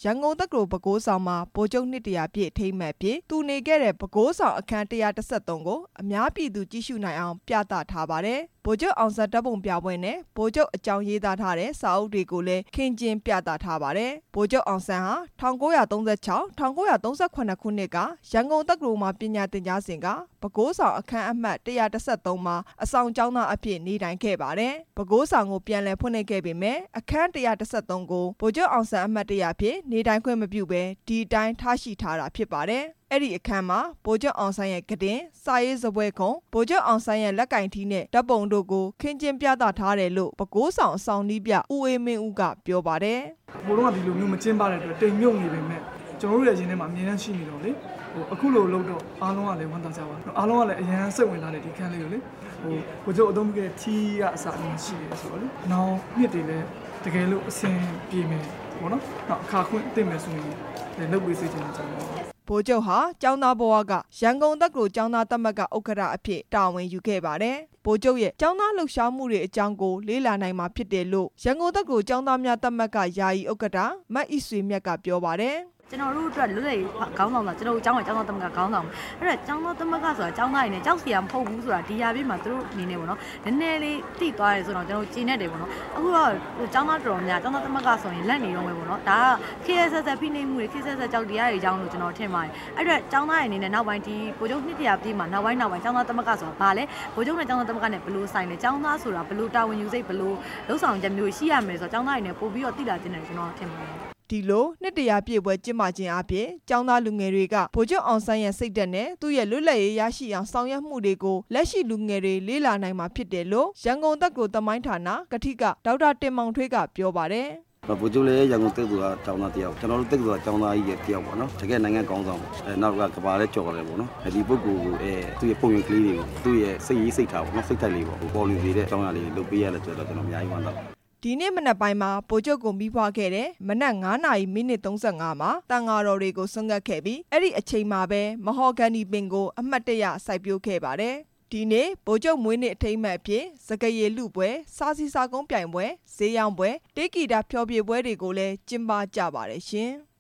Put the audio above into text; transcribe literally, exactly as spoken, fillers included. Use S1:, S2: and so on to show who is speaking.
S1: န်ကုန်တက္ကသိုလ်ပဲခူးဆောင်မှာဗိုလ်ချုပ်နှစ်တရာပြည့်ထိမ်းမှတ်ပြီးသူနေခဲ့တဲ့ပဲခူးဆောင်အခန်းတစ်ရာတစ်ဆယ့်သုံးကိုအများပြည်သူကြည့်ရှုနိုင်အောင်ပြသထားပါတယ်။ဗိုလ်ချုပ်အောင်ဆန်းဓာတ်ပုံပြပွဲနဲ့ဗိုလ်ချုပ်အကြောင်းရေးသားထားတဲ့စာအုပ်တွေကိုလည်းခင်းကျင်းပြသထားပါတယ်။ဗိုလ်ချုပ်အောင်ဆန်းဟာ၁၉၃၆-၁၉၃၇ ခုနှစ်ကရန်ကုန်တက္ကသိုလ်မှာပညာသင်ကြားစဉ်ကပဲခူးဆောင်အခန်းအမှတ်တစ်ရာတစ်ဆယ့်သုံးမှာအဆောင်ကျောင်းသားအဖြစ်နေထိုင်ခဲ့ပါတယ်။ပဲခူးဆောင်ကိုပြန်လည်ဖွင့်လှစ်ခဲ့ပေမဲ့အခန်းတစ်ရာတစ်ဆယ့်သုံးကိုဗိုလ်ချုပ်အောင်ဆန်းအမှတ်တစ်ရာဖြစ်နေထိုင်ခွင့်မပြုဘဲဒီအတိုင်းထားရှိထားတာဖြစ်ပါတယ်။အဲ့ဒီအခန်းမှာဗိုလ်ချုပ်အောင်ဆန်းရဲ့ကတင်စာရေးစပွဲခုံဗိုလ်ချုပ်အောင်ဆန်းရဲ့လက်ကင်ထီးနဲ့ဓာတ်ပုံတို့ကိုခင်းကျင်းပြသထားတယ်လို့ပဲခူးဆောင်အဆောင်နီးပြဦးအေးမင်းဦးကပြောပါတယ်
S2: ။ဘိုးတော်ကဒီလိုမျိုးမကျင်းပတဲ့အတွက်တိမ်မြုပ်နေပေမဲ့ကျွန်တော်တို့ရဲ့ရင်းထဲမှာအမြင်နဲ့ရှိနေတော့လေဟိုအခုလိုလုပ်တော့အားလုံးကလည်းဝမ်းသာကြပါအားလုံးကလည်းအရန်စိတ်ဝင်စားတဲ့ဒီခန်းလေးကိုလေဟိုကိုကျုပ်အသုံးပြုတဲ့ထီးကအစားအစာရှိတယ်ဆိုတော့လေနောက်နှစ်တွေလည်းတကယ်လို့အဆင်ပြေမယ်ပေါ့နော်နောက်အခါခွင့်အသိမယ်ဆိုရင်လည်းလုပ်ပေးစေချင်တယ်ကျွန်တော်
S1: ဗိုလ်ချုပ်ဟာကျောင်းသားဘဝကရန်ကုန်တက္ကသိုလ်ကျောင်းသားသမဂ္ဂဥက္ကဋ္ဌအဖြစ်တာဝန်ယူခဲ့ပါတယ်။ဗိုလ်ချုပ်ရဲ့ကျောင်းသားလှုပ်ရှားမှုတွေအကြောင်းကိုလေ့လာနိုင်မှာဖြစ်တယ်လို့ရန်ကုန်တက္ကသိုလ်ကျောင်းသားများသမဂ္ဂယာယီဥက္ကဋ္ဌမတ်ဣဆွေမြတ်ကပြောပါတယ်။
S3: ကျွန်တော်တို့အတွက်လွတ်လပ်ရေးခေါင်းဆောင်တာကျွန်တော်တို့ကျောင်းကကျောင်းသားသမဂ္ဂခေါင်းဆောင်အဲ့တော့ကျောင်းသားသမဂ္ဂဆိုတာကျောင်းသားတွေနဲ့ကြောက်စရာမဟုတ်ဘူးဆိုတာဒီရာပြည့်မှာသူတို့အနေနဲ့ပေါ့နော်နည်းနည်းလေးသိသွားတယ်ဆိုတော့ကျွန်တော်ကျင်းနေတယ်ပေါ့နော်အခုတော့ကျောင်းသားတော်များကျောင်းသားသမဂ္ဂဆိုရင်လက်နေတော့မယ်ပေါ့နော်ဒါကခေတ်ဆက်ဆက်ဖိနှိပ်မှုတွေခေတ်ဆက်ဆက်ကြောက်တရားတွေအကြောင်းလို့ကျွန်တော်ထင်ပါတယ်အဲ့တော့ကျောင်းသားတွေအနေနဲ့နောက်ပိုင်းဒီဗိုလ်ချုပ်နှစ်တရာပြည့်မှာနောက်ပိုင်းနောက်ပိုင်းကျောင်းသားသမဂ္ဂဆိုတာဘာလဲဗိုလ်ချုပ်နဲ့ကျောင်းသားသမဂ္ဂနဲ့ဘယ်လိုဆိုင်လဲကျောင်းသားဆိုတာဘယ်လိုတာဝန်ယူစိတ်ဘယ်လိုလှုပ်ဆောင်ချက်မျိုးရှိရမယ်ဆိုတော့ကျောင်းသားတွေနဲ့ပို့ပြီးတော့သိလာခြင်းတယ်ကျွန်တော်ထင်ပါတယ်
S1: ဒီလိုနှစ်တရာပြည့်ပွဲကျင်းပခြင်းအပြင်ကျောင်းသားလူငယ်တွေကဗိုလ်ချုပ်အောင်ဆန်းရဲ့စိတ်ဓာတ်နဲ့သူ့ရဲ့လွတ်လပ်ရေးရရှိအောင်ဆောင်ရွက်မှုတွေကိုလက်ရှိလူငယ်တွေလေ့လာနိုင်မှာဖြစ်တယ်လို့ရန်ကုန်တက္ကသိုလ်သမိုင်းဌာနကထိကဒေါက်တာတင်မောင်ထွေးကပြောပါတယ်
S4: ဗိုလ်ချုပ်လည်းရန်ကုန်တက္ကသိုလ်ကကျောင်းသားတယောက်ကျွန်တော်တို့တက္ကသိုလ်ကကျောင်းသားကြီးရဲ့တယောက်ပေါ့နော်တကယ်နိုင်ငံကောင်းဆောင်အဲနောက်ကကဘာလဲကြော်တယ်ပေါ့နော်ဒီပုဂ္ဂိုလ်ကိုအဲသူ့ရဲ့ပုံရိပ်ကလေးတွေကိုသူ့ရဲ့စိတ်ရေးစိတ်ထားပေါ့နော်စိတ်ထိုက်လေးပေါ့ပေါ်လူစီတဲ့အကြောင်းအရာလေးလုပ်ပေးရတယ်ဆိုတော့ကျွန်တော်အများကြီးဝမ်းသာပါ
S1: ဒီနေ့မနက်ပိုင်းမှာဗိုလ်ချုပ်ကိုမိဖွားခဲ့တဲ့မနက်ငါးနာရီမိနစ်သုံးဆယ့်ငါမှာတန်ဃာတော်တွေကိုဆွမ်းကပ်ခဲ့ပြီးအဲ့ဒီအချိန်မှာပဲမဟော်ဂန်ဒီပင်ကိုအမှတ်တရစိုက်ပျိုးခဲ့ပါတယ်။ဒီနေ့ဗိုလ်ချုပ်မွေးနေ့အထိမ်းအမှတ်အဖြစ်စကရေလူပွဲစားစီစားကုန်းပြိုင်ပွဲဈေးရောင်းပွဲတေးဂီတာဖျော်ဖြေပွဲတွေကိုလည်းကျင်းပကြပါတယ်ရှင်။